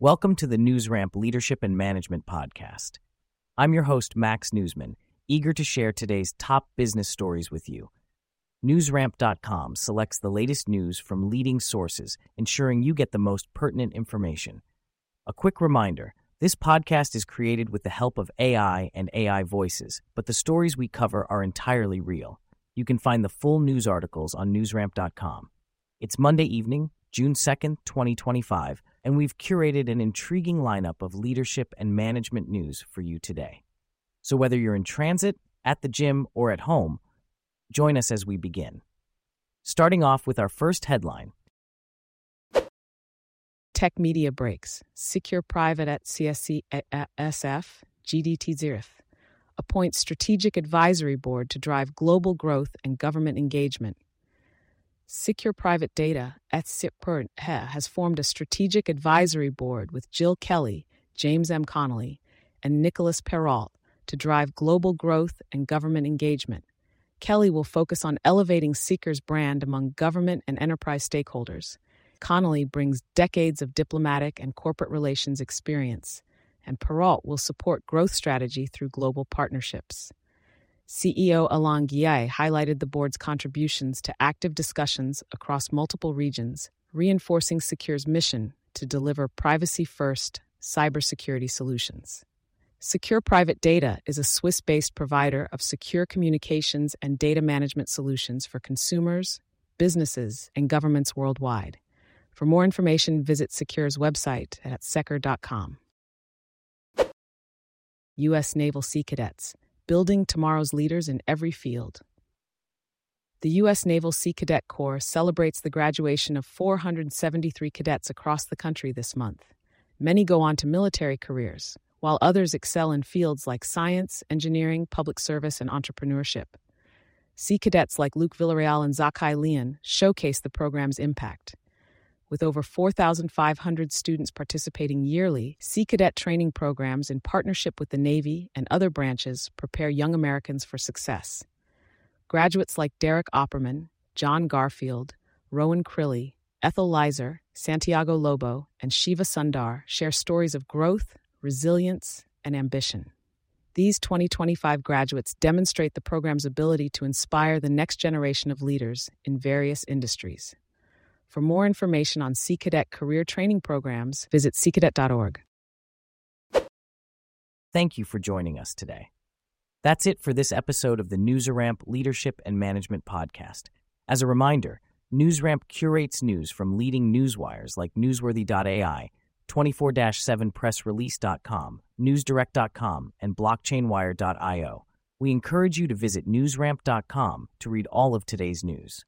Welcome to the NewsRamp Leadership and Management Podcast. I'm your host, Max Newsman, eager to share today's top business stories with you. NewsRamp.com selects the latest news from leading sources, ensuring you get the most pertinent information. A quick reminder, this podcast is created with the help of AI and AI voices, but the stories we cover are entirely real. You can find the full news articles on NewsRamp.com. It's Monday evening, June 2nd, 2025, and we've curated an intriguing lineup of leadership and management news for you today. So whether you're in transit, at the gym, or at home, join us as we begin. Starting off with our first headline. Tech media breaks. Secure Private at CSC-SF, GDT Zurich, appoints strategic advisory board to drive global growth and government engagement. Secure Private Data at SIPR has formed a strategic advisory board with Jill Kelly, James M. Connolly, and Nicholas Perrault to drive global growth and government engagement. Kelly will focus on elevating Seeker's brand among government and enterprise stakeholders. Connolly brings decades of diplomatic and corporate relations experience, and Perrault will support growth strategy through global partnerships. CEO Alain Guillet highlighted the board's contributions to active discussions across multiple regions, reinforcing Secure's mission to deliver privacy-first cybersecurity solutions. Secure Private Data is a Swiss-based provider of secure communications and data management solutions for consumers, businesses, and governments worldwide. For more information, visit Secure's website at sekur.com. U.S. Naval Sea Cadets, building tomorrow's leaders in every field. The U.S. Naval Sea Cadet Corps celebrates the graduation of 473 cadets across the country this month. Many go on to military careers, while others excel in fields like science, engineering, public service, and entrepreneurship. Sea cadets like Luke Villarreal and Zakai Leon showcase the program's impact. With over 4,500 students participating yearly, Sea Cadet training programs in partnership with the Navy and other branches prepare young Americans for success. Graduates like Derek Opperman, John Garfield, Rowan Crilly, Ethel Leiser, Santiago Lobo, and Shiva Sundar share stories of growth, resilience, and ambition. These 2025 graduates demonstrate the program's ability to inspire the next generation of leaders in various industries. For more information on Sea Cadet career training programs, visit seacadet.org. Thank you for joining us today. That's it for this episode of the NewsRamp Leadership and Management Podcast. As a reminder, NewsRamp curates news from leading newswires like Newsworthy.ai, 24/7pressrelease.com, NewsDirect.com, and BlockchainWire.io. We encourage you to visit NewsRamp.com to read all of today's news.